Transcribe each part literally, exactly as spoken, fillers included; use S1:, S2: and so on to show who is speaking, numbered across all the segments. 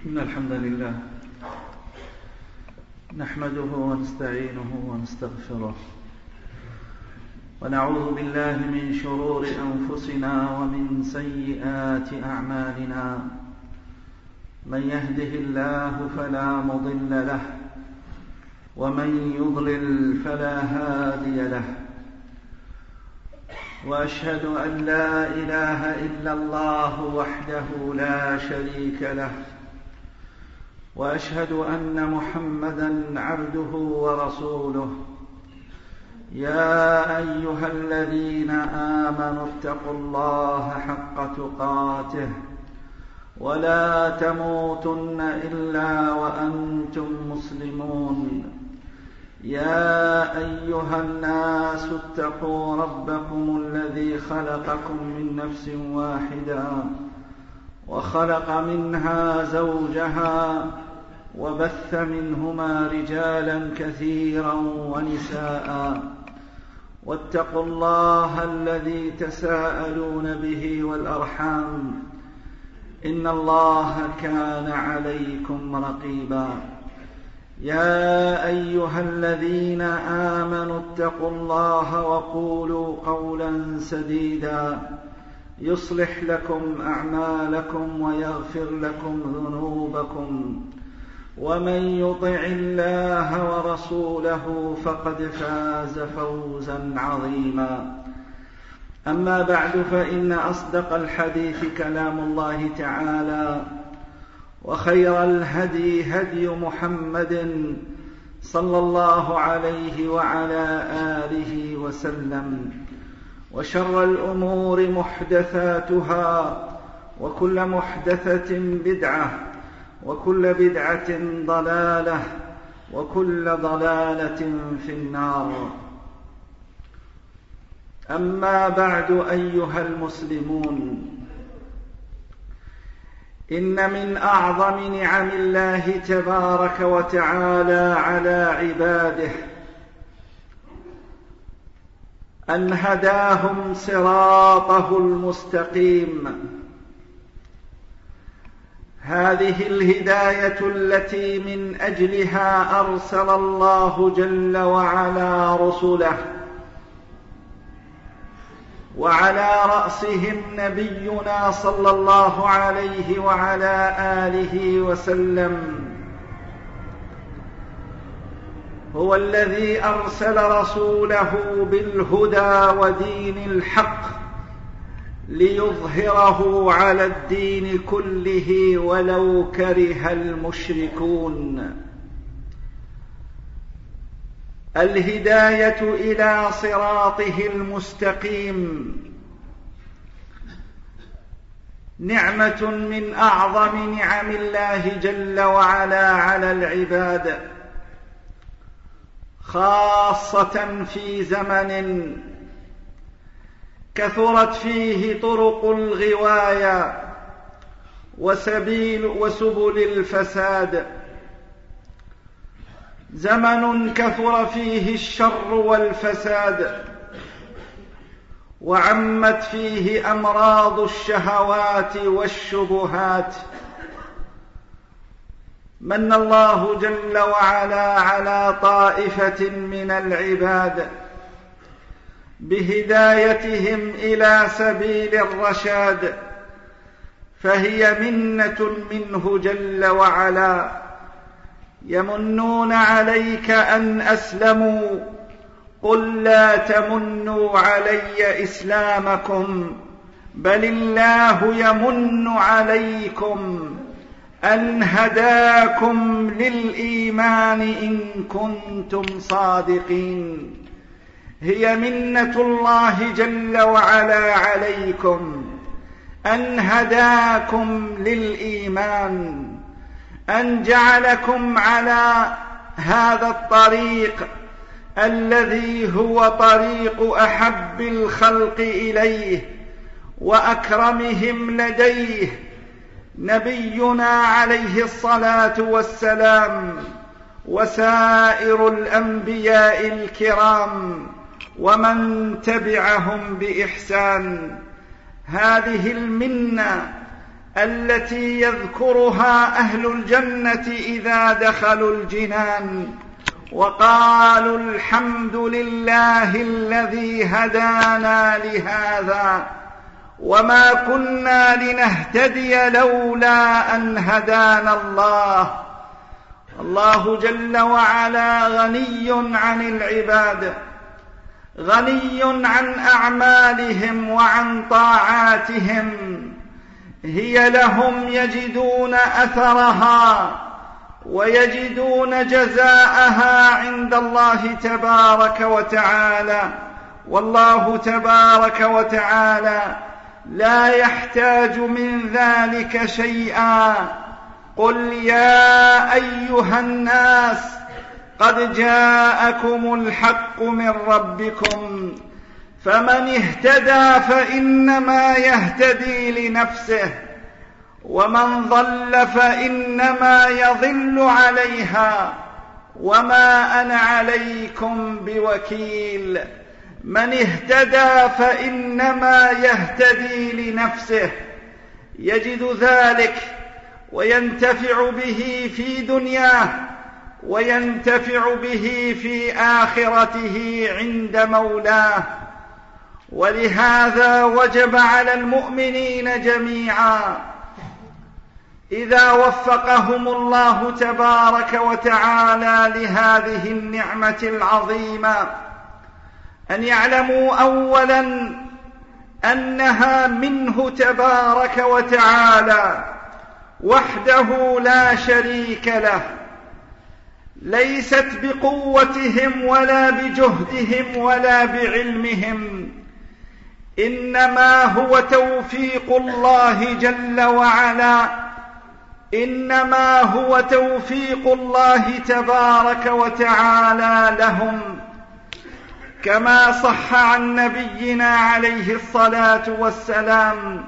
S1: إن الحمد لله نحمده ونستعينه ونستغفره ونعوذ بالله من شرور أنفسنا ومن سيئات أعمالنا. من يهده الله فلا مضل له ومن يضلل فلا هادي له، وأشهد أن لا إله إلا الله وحده لا شريك له، وأشهد أن محمدًا عبده ورسوله. يا أيها الذين آمنوا اتقوا الله حق تقاته ولا تموتن إلا وأنتم مسلمون. يا أيها الناس اتقوا ربكم الذي خلقكم من نفس واحدة وخلق منها زوجها وبث منهما رجالا كثيرا ونساء، واتقوا الله الذي تساءلون به والأرحام إن الله كان عليكم رقيبا. يا أيها الذين آمنوا اتقوا الله وقولوا قولا سديدا يصلح لكم أعمالكم ويغفر لكم ذنوبكم، ومن يطع الله ورسوله فقد فاز فوزا عظيما. أما بعد، فإن أصدق الحديث كلام الله تعالى، وخير الهدي هدي محمد صلى الله عليه وعلى آله وسلم، وشر الأمور محدثاتها، وكل محدثة بدعة، وكل بدعة ضلالة، وكل ضلالة في النار. أما بعد أيها المسلمون، إن من أعظم نعم الله تبارك وتعالى على عباده أن هداهم صراطه المستقيم. هذه الهداية التي من أجلها أرسل الله جل وعلا رسله، وعلى رأسهم نبينا صلى الله عليه وعلى آله وسلم. هو الذي أرسل رسوله بالهدى ودين الحق ليظهره على الدين كله ولو كره المشركون. الهداية إلى صراطه المستقيم نعمة من أعظم نعم الله جل وعلا على العباد، خاصة في زمن كثرت فيه طرق الغواية وسبيل وسبل الفساد، زمن كثر فيه الشر والفساد، وعمت فيه أمراض الشهوات والشبهات. من الله جل وعلا على طائفة من العباد بهدايتهم إلى سبيل الرشاد، فهي منة منه جل وعلا. يمنون عليك أن أسلموا، قل لا تمنوا علي إسلامكم، بل الله يمن عليكم أن هداكم للإيمان إن كنتم صادقين. هي منة الله جل وعلا عليكم أن هداكم للإيمان، أن جعلكم على هذا الطريق الذي هو طريق أحب الخلق إليه وأكرمهم لديه، نبينا عليه الصلاة والسلام وسائر الأنبياء الكرام ومن تبعهم بإحسان. هذه المنة التي يذكرها أهل الجنة إذا دخلوا الجنان وقالوا الحمد لله الذي هدانا لهذا وما كنا لنهتدي لولا أن هدانا الله. الله جل وعلا غني عن العباد، غني عن أعمالهم وعن طاعاتهم، هي لهم يجدون أثرها ويجدون جزاءها عند الله تبارك وتعالى. والله تبارك وتعالى لا يحتاج من ذلك شيئا. قل يا أيها الناس قد جاءكم الحق من ربكم فمن اهتدى فإنما يهتدي لنفسه ومن ضل فإنما يضل عليها وما أنا عليكم بوكيل. من اهتدى فإنما يهتدي لنفسه، يجد ذلك وينتفع به في دنياه وينتفع به في آخرته عند مولاه. ولهذا وجب على المؤمنين جميعا إذا وفقهم الله تبارك وتعالى لهذه النعمة العظيمة أن يعلموا أولا أنها منه تبارك وتعالى وحده لا شريك له، ليست بقوتهم ولا بجهدهم ولا بعلمهم، إنما هو توفيق الله جل وعلا، إنما هو توفيق الله تبارك وتعالى لهم، كما صح عن نبينا عليه الصلاة والسلام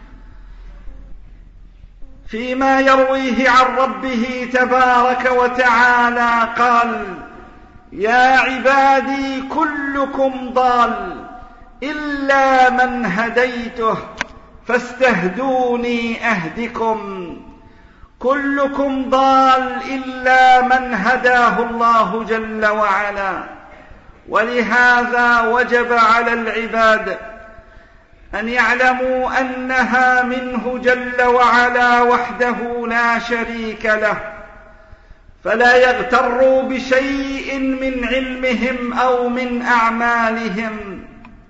S1: فيما يرويه عن ربه تبارك وتعالى قال: يا عبادي كلكم ضال إلا من هديته فاستهدوني أهدكم. كلكم ضال إلا من هداه الله جل وعلا. ولهذا وجب على العباد أن يعلموا أنها منه جل وعلا وحده لا شريك له، فلا يغتروا بشيء من علمهم أو من أعمالهم،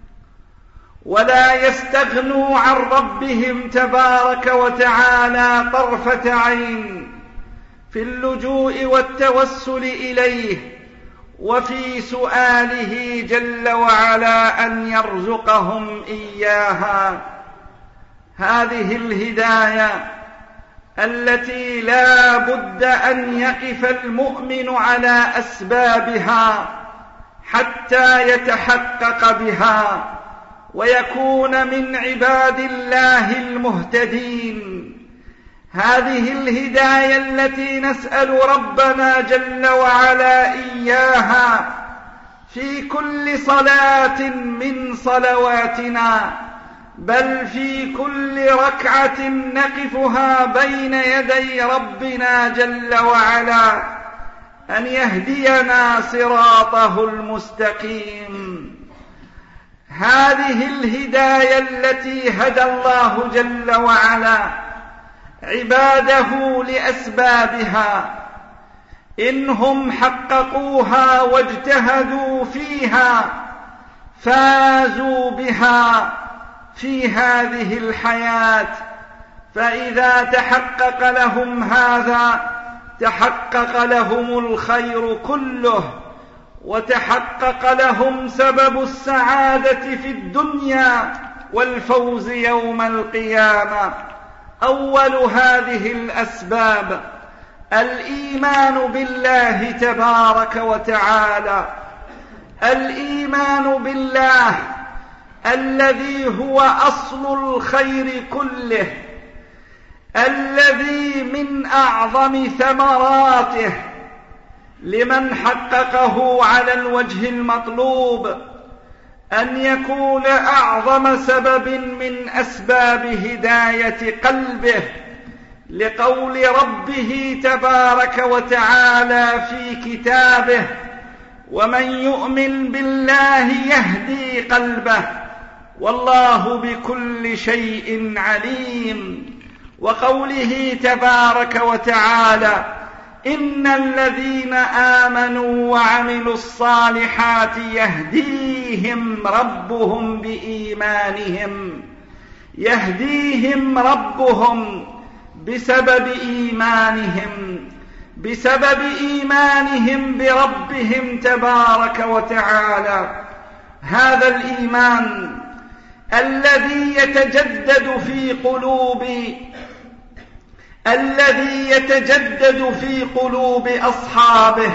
S1: ولا يستغنوا عن ربهم تبارك وتعالى طرفة عين في اللجوء والتوسل إليه وفي سؤاله جل وعلا أن يرزقهم إياها. هذه الهداية التي لا بد أن يقف المؤمن على أسبابها حتى يتحقق بها ويكون من عباد الله المهتدين. هذه الهداية التي نسأل ربنا جل وعلا إياها في كل صلاة من صلواتنا، بل في كل ركعة نقفها بين يدي ربنا جل وعلا، أن يهدينا صراطه المستقيم. هذه الهداية التي هدى الله جل وعلا عباده لأسبابها، إنهم حققوها واجتهدوا فيها فازوا بها في هذه الحياة. فإذا تحقق لهم هذا تحقق لهم الخير كله، وتحقق لهم سبب السعادة في الدنيا والفوز يوم القيامة. أول هذه الأسباب الإيمان بالله تبارك وتعالى، الإيمان بالله الذي هو أصل الخير كله، الذي من أعظم ثمراته لمن حققه على الوجه المطلوب أن يكون أعظم سبب من أسباب هداية قلبه لقول ربه تبارك وتعالى في كتابه: ومن يؤمن بالله يهدي قلبه والله بكل شيء عليم، وقوله تبارك وتعالى: إن الذين آمنوا وعملوا الصالحات يهديهم ربهم بإيمانهم يهديهم ربهم بسبب إيمانهم بسبب إيمانهم بربهم تبارك وتعالى. هذا الإيمان الذي يتجدد في قلوب الذي يتجدد في قلوب أصحابه،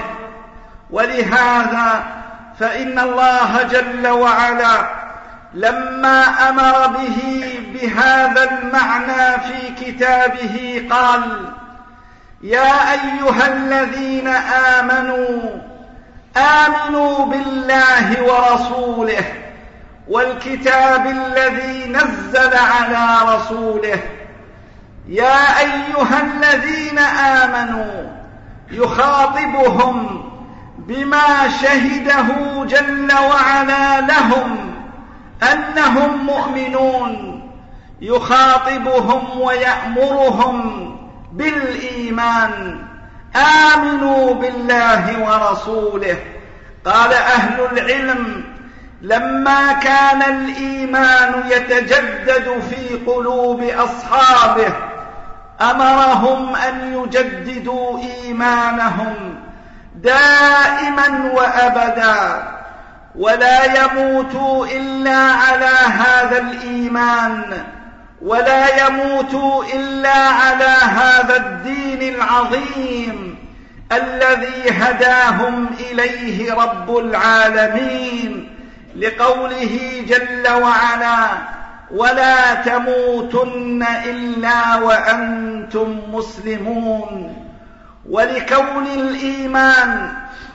S1: ولهذا فإن الله جل وعلا لما أمر به بهذا المعنى في كتابه قال: يا أيها الذين آمنوا آمنوا بالله ورسوله والكتاب الذي نزل على رسوله. يا أيها الذين آمنوا يخاطبهم بما شهده جل وعلا لهم أنهم مؤمنون، يخاطبهم ويأمرهم بالإيمان: آمنوا بالله ورسوله. قال أهل العلم: لما كان الإيمان يتجدد في قلوب أصحابه أمرهم أن يجددوا إيمانهم دائما وأبدا، ولا يموتوا إلا على هذا الإيمان، ولا يموتوا إلا على هذا الدين العظيم الذي هداهم إليه رب العالمين، لقوله جل وعلا: ولا تموتن إلا وأنتم مسلمون. ولكون الإيمان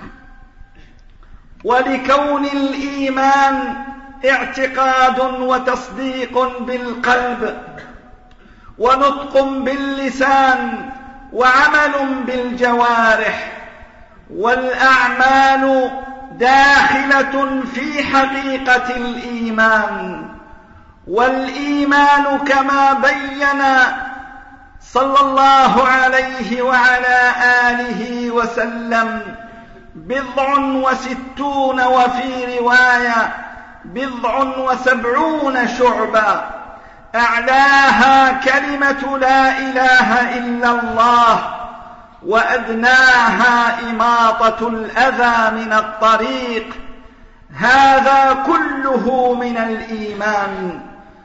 S1: ولكون الإيمان اعتقاد وتصديق بالقلب ونطق باللسان وعمل بالجوارح، والأعمال داخلة في حقيقة الإيمان. والإيمان كما بين صلى الله عليه وعلى آله وسلم بضع وستون، وفي رواية بضع وسبعون شعبة، أعلاها كلمة لا إله إلا الله، وأدناها إماطة الأذى من الطريق. هذا كله من الإيمان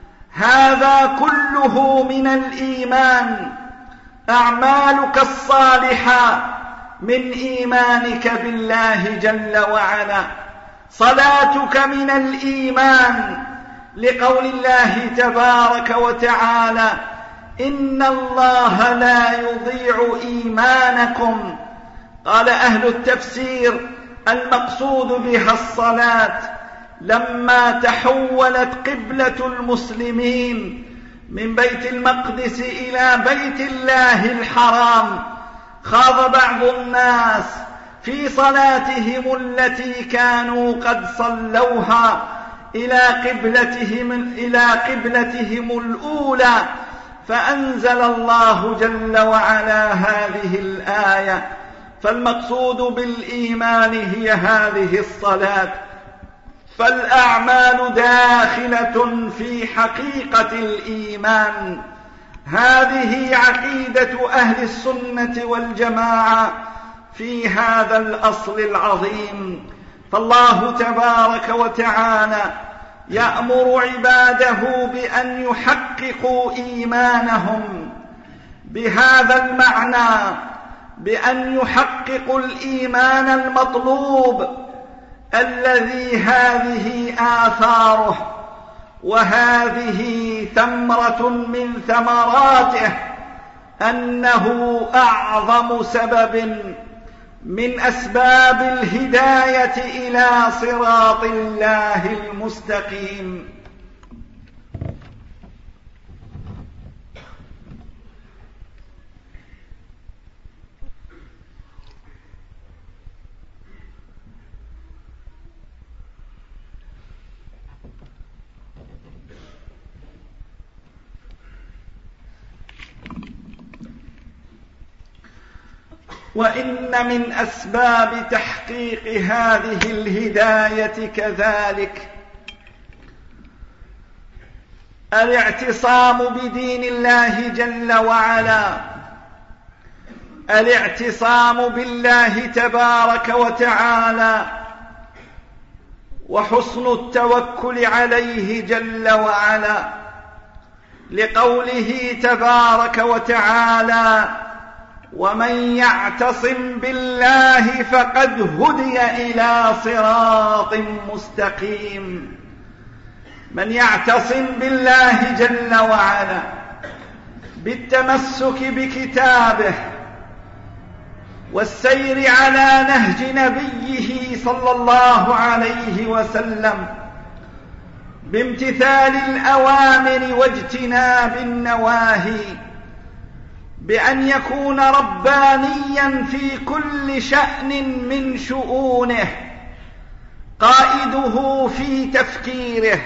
S1: هذا كله من الإيمان. أعمالك الصالحة من إيمانك بالله جل وعلا، صلاتك من الإيمان، لقول الله تبارك وتعالى: إن الله لا يضيع إيمانكم. قال أهل التفسير: المقصود بها الصلاة، لما تحولت قبلة المسلمين من بيت المقدس إلى بيت الله الحرام، خاض بعض الناس في صلاتهم التي كانوا قد صلوها إلى قبلتهم, إلى قبلتهم الأولى، فأنزل الله جل وعلا هذه الآية. فالمقصود بالإيمان هي هذه الصلاة، فالأعمال داخلة في حقيقة الإيمان. هذه عقيدة أهل السنة والجماعة في هذا الأصل العظيم. فالله تبارك وتعالى يأمر عباده بأن يحققوا إيمانهم بهذا المعنى، بأن يحققوا الإيمان المطلوب الذي هذه آثاره وهذه ثمرة من ثمراته، أنه أعظم سبب من أسباب الهداية إلى صراط الله المستقيم. وإن من أسباب تحقيق هذه الهداية كذلك الاعتصام بدين الله جل وعلا، الاعتصام بالله تبارك وتعالى، وحسن التوكل عليه جل وعلا، لقوله تبارك وتعالى: ومن يعتصم بالله فقد هدي إلى صراط مستقيم. من يعتصم بالله جل وعلا بالتمسك بكتابه والسير على نهج نبيه صلى الله عليه وسلم، بامتثال الأوامر واجتناب النواهي، بأن يكون ربانيا في كل شأن من شؤونه، قائده في تفكيره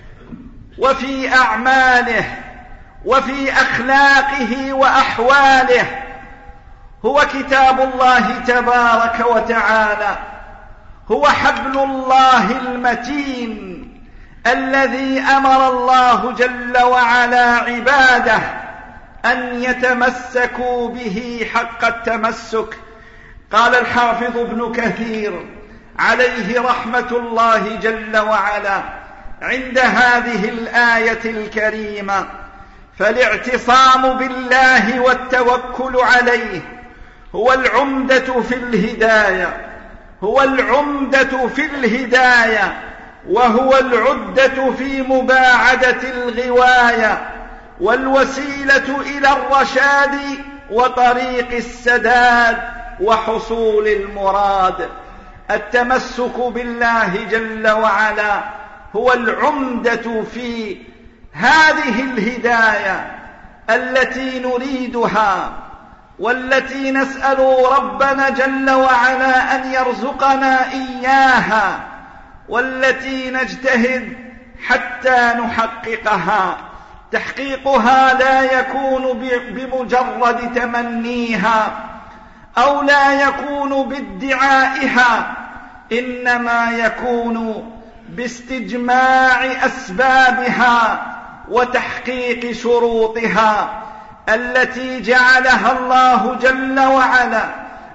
S1: وفي أعماله وفي أخلاقه وأحواله هو كتاب الله تبارك وتعالى، هو حبل الله المتين الذي أمر الله جل وعلا عباده أن يتمسكوا به حق التمسك. قال الحافظ ابن كثير عليه رحمة الله جل وعلا عند هذه الآية الكريمة: فالاعتصام بالله والتوكل عليه هو العمدة في الهداية، هو العمدة في الهداية وهو العدة في مباعدة الغواية، والوسيلة إلى الرشاد وطريق السداد وحصول المراد. التمسك بالله جل وعلا هو العمدة في هذه الهداية التي نريدها والتي نسأل ربنا جل وعلا أن يرزقنا إياها، والتي نجتهد حتى نحققها. تحقيقها لا يكون بمجرد تمنيها أو لا يكون بادعائها، إنما يكون باستجماع أسبابها وتحقيق شروطها التي جعلها الله جل وعلا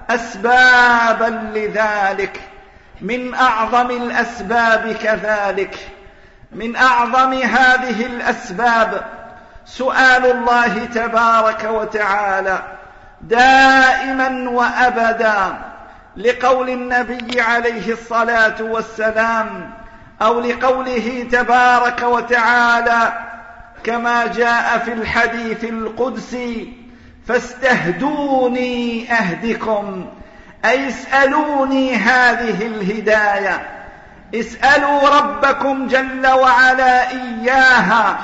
S1: أسبابا لذلك. من أعظم الأسباب كذلك، من أعظم هذه الأسباب سؤال الله تبارك وتعالى دائما وأبدا، لقول النبي عليه الصلاة والسلام أو لقوله تبارك وتعالى كما جاء في الحديث القدسي: فاستهدوني أهدكم، أي اسألوني هذه الهداية، اسألوا ربكم جل وعلا إياها،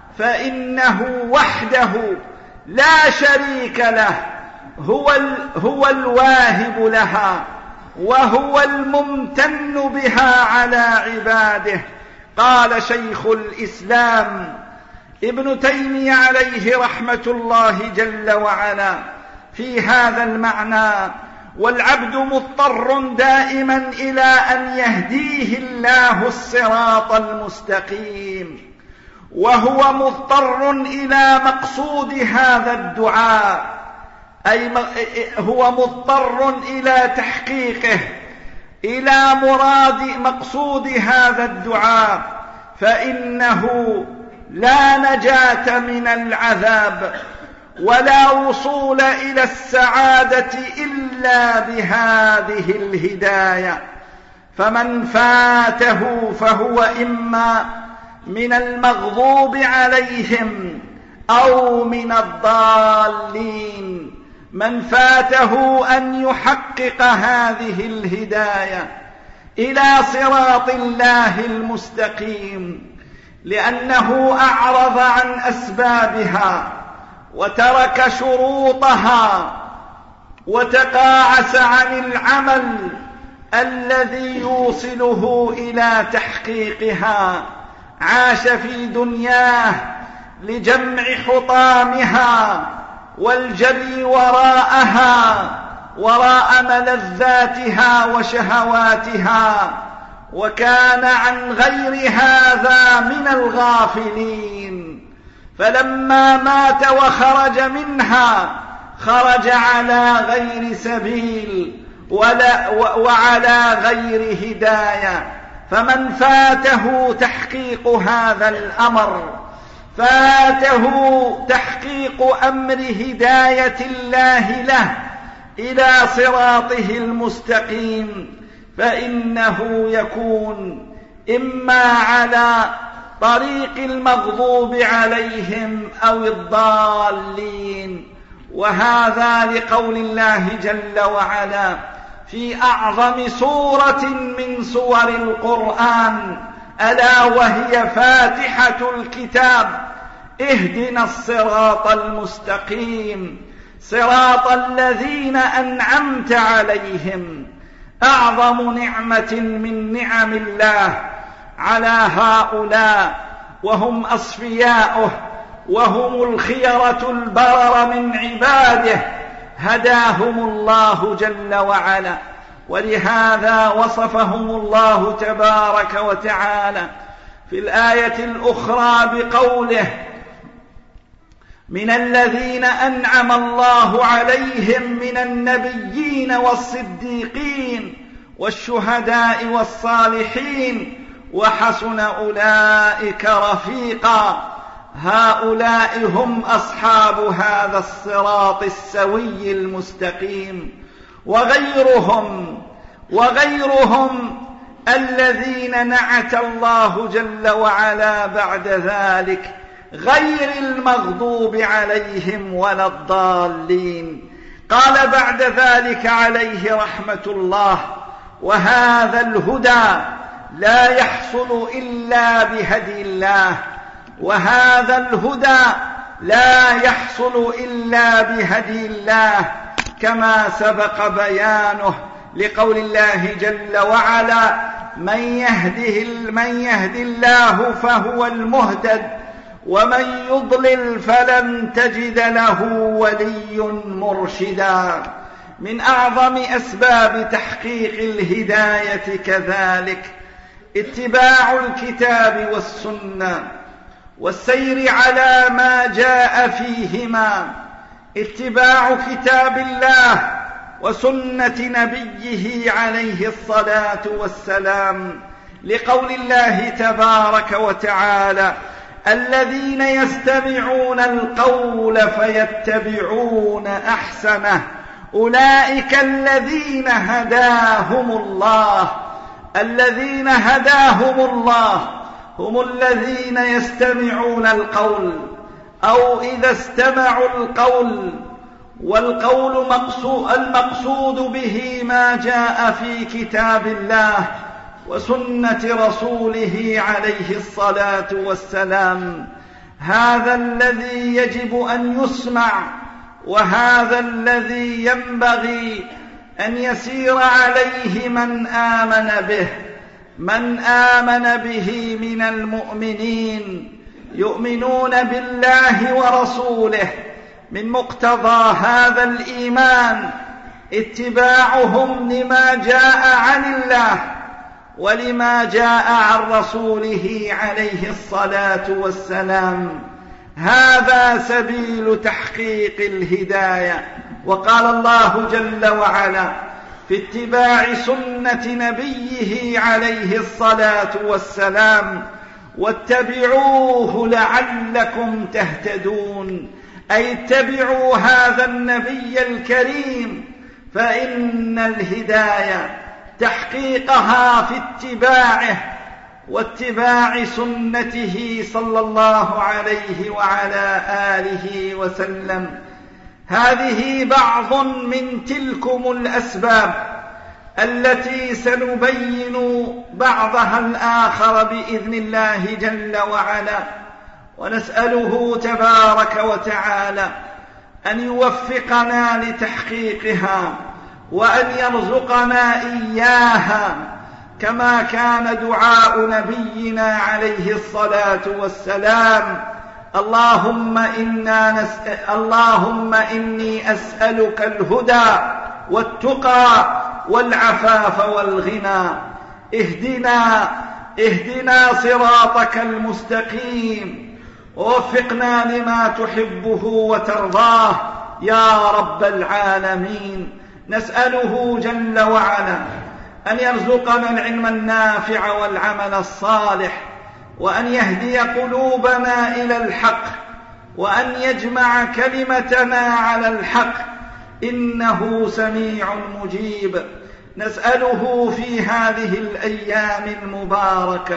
S1: فإنه وحده لا شريك له، هو, هو الواهب لها وهو الممتن بها على عباده. قال شيخ الإسلام ابن تيمية عليه رحمة الله جل وعلا في هذا المعنى: والعبد مضطر دائما إلى أن يهديه الله الصراط المستقيم، وهو مضطر إلى مقصود هذا الدعاء، أي هو مضطر إلى تحقيقه، إلى مراد مقصود هذا الدعاء، فإنه لا نجاة من العذاب ولا وصول إلى السعادة إلا بهذه الهداية. فمن فاته فهو إما من المغضوب عليهم أو من الضالين، من فاته أن يحقق هذه الهداية إلى صراط الله المستقيم، لأنه أعرض عن أسبابها وترك شروطها وتقاعس عن العمل الذي يوصله إلى تحقيقها. عاش في دنياه لجمع حطامها والجري وراءها وراء ملذاتها وشهواتها، وكان عن غير هذا من الغافلين. فلما مات وخرج منها خرج على غير سبيل ولا وعلى غير هداية. فمن فاته تحقيق هذا الأمر، فاته تحقيق أمر هداية الله له إلى صراطه المستقيم، فإنه يكون إما على طريق المغضوب عليهم أو الضالين. وهذا لقول الله جل وعلا في أعظم سورة من سور القرآن، ألا وهي فاتحة الكتاب: اهدنا الصراط المستقيم صراط الذين أنعمت عليهم. أعظم نعمة من نعم الله على هؤلاء، وهم أصفياؤه وهم الخيرة البرر من عباده، هداهم الله جل وعلا. ولهذا وصفهم الله تبارك وتعالى في الآية الأخرى بقوله: من الذين أنعم الله عليهم من النبيين والصديقين والشهداء والصالحين وحسن أولئك رفيقا. هؤلاء هم أصحاب هذا الصراط السوي المستقيم. وغيرهم وغيرهم الذين نعت الله جل وعلا بعد ذلك غير المغضوب عليهم ولا الضالين. قال بعد ذلك عليه رحمة الله: وهذا الهدى لا يحصل إلا بهدي الله، وهذا الهدى لا يحصل إلا بهدي الله، كما سبق بيانه لقول الله جل وعلا: من يهده من يهد الله فهو المهتد ومن يضلل فلن تجد له ولي مرشدا. من أعظم أسباب تحقيق الهداية كذلك اتباع الكتاب والسنة والسير على ما جاء فيهما. اتباع كتاب الله وسنة نبيه عليه الصلاة والسلام، لقول الله تبارك وتعالى: الذين يستمعون القول فيتبعون أحسنه أولئك الذين هداهم الله. الذين هداهم الله هم الذين يستمعون القول، أو إذا استمعوا القول، والقول مقصود المقصود به ما جاء في كتاب الله وسنة رسوله عليه الصلاة والسلام. هذا الذي يجب أن يسمع، وهذا الذي ينبغي أن يسير عليه من آمن به من آمن به من المؤمنين، يؤمنون بالله ورسوله. من مقتضى هذا الإيمان اتباعهم لما جاء عن الله ولما جاء عن رسوله عليه الصلاة والسلام. هذا سبيل تحقيق الهداية. وقال الله جل وعلا في اتباع سنة نبيه عليه الصلاة والسلام: واتبعوه لعلكم تهتدون. أي اتبعوا هذا النبي الكريم، فإن الهداية تحقيقها في اتباعه واتباع سنته صلى الله عليه وعلى آله وسلم. هذه بعض من تلكم الأسباب التي سنبين بعضها الآخر بإذن الله جل وعلا، ونسأله تبارك وتعالى أن يوفقنا لتحقيقها وأن يرزقنا إياها، كما كان دعاء نبينا عليه الصلاة والسلام: اللهم, إنا نسأل اللهم إني أسألك الهدى والتقى والعفاف والغنى. اهدنا اهدنا صراطك المستقيم، ووفقنا لما تحبه وترضاه يا رب العالمين. نسأله جل وعلا أن يرزقنا العلم النافع والعمل الصالح، وأن يهدي قلوبنا إلى الحق، وأن يجمع كلمتنا على الحق، إنه سميع مجيب. نسأله في هذه الأيام المباركة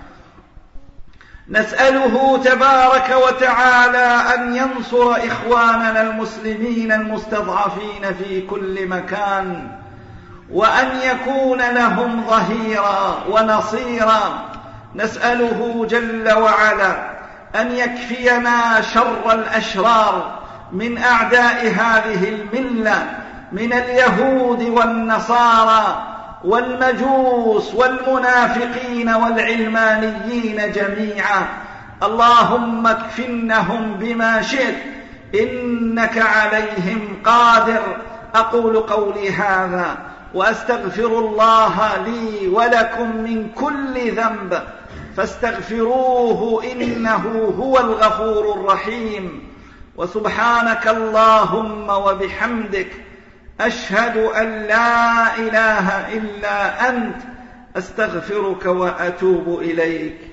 S1: نسأله تبارك وتعالى أن ينصر إخواننا المسلمين المستضعفين في كل مكان، وأن يكون لهم ظهيرا ونصيرا. نسأله جل وعلا أن يكفينا شر الأشرار من أعداء هذه الملة، من اليهود والنصارى والمجوس والمنافقين والعلمانيين جميعا. اللهم اكفنهم بما شئت، إنك عليهم قادر. أقول قولي هذا وأستغفر الله لي ولكم من كل ذنب، فاستغفروه إنه هو الغفور الرحيم. وسبحانك اللهم وبحمدك، أشهد أن لا إله إلا أنت، أستغفرك وأتوب إليك.